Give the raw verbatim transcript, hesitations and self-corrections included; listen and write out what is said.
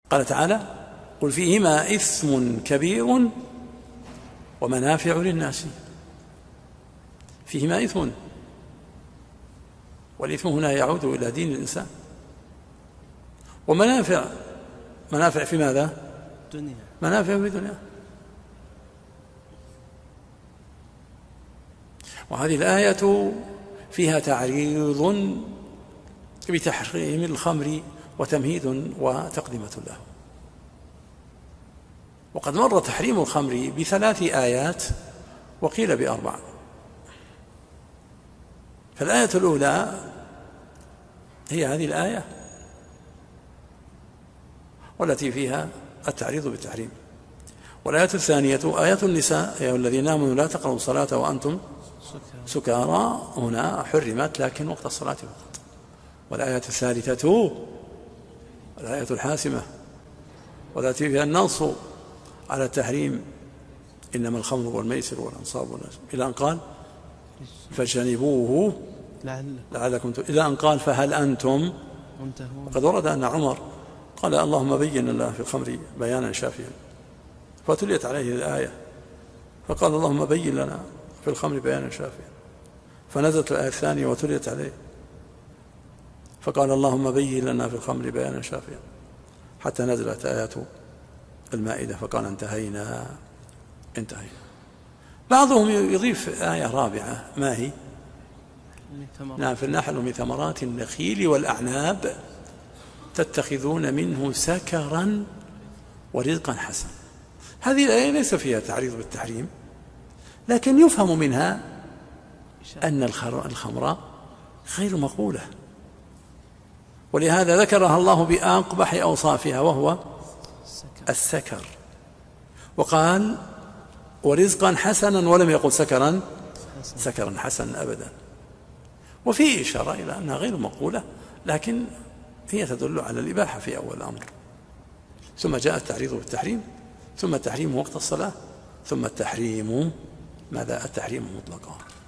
قال تعالى قل فيهما إثم كبير ومنافع للناس. فيهما إثم، والإثم هنا يعود إلى دين الإنسان، ومنافع، منافع في ماذا؟ دنيا. منافع في الدنيا. وهذه الآية فيها تعريض بتحريم الخمر وتمهيد وتقدمة له. وقد مر تحريم الخمر بثلاث آيات وقيل بأربع. فالآية الأولى هي هذه الآية والتي فيها التعريض بالتحريم. والآية الثانية آية النساء يا أيها الذين آمنوا لا تقربوا الصلاة وأنتم سكارى، هنا حرمت لكن وقت الصلاة فقط. والآية الثالثة الآية الحاسمة والتي فيها النص على التحريم إنما الخمر والميسر والأنصاب والناس إلى أن قال فاجتنبوه لعلكم ت... إلى أن قال فهل أنتم منتهون. وقد ورد أن عمر قال اللهم بين لنا في الخمر بيانا شافيا، فتليت عليه الآية فقال اللهم بين لنا في الخمر بيانا شافيا، فنزلت الآية الثانية وتليت عليه فقال اللهم بين لنا في الخمر بيانا شافيا، حتى نزلت آيات المائدة فقال انتهينا انتهينا. بعضهم يضيف آية رابعة ما هي؟ نعم في النحل من ثمرات النخيل والأعناب تتخذون منه سكرا ورزقا حسنا. هذه الآية ليس فيها تعريض بالتحريم، لكن يفهم منها أن الخمر غير مقولة، ولهذا ذكرها الله بأقبح أوصافها وهو السكر، وقال ورزقا حسنا ولم يقل سكرا سكرا حسنا أبدا. وفيه إشارة إلى أنها غير مقولة، لكن هي تدل على الإباحة في أول الأمر، ثم جاء التعريض بالتحريم، ثم التحريم وقت الصلاة، ثم التحريم ماذا؟ التحريم مطلقا.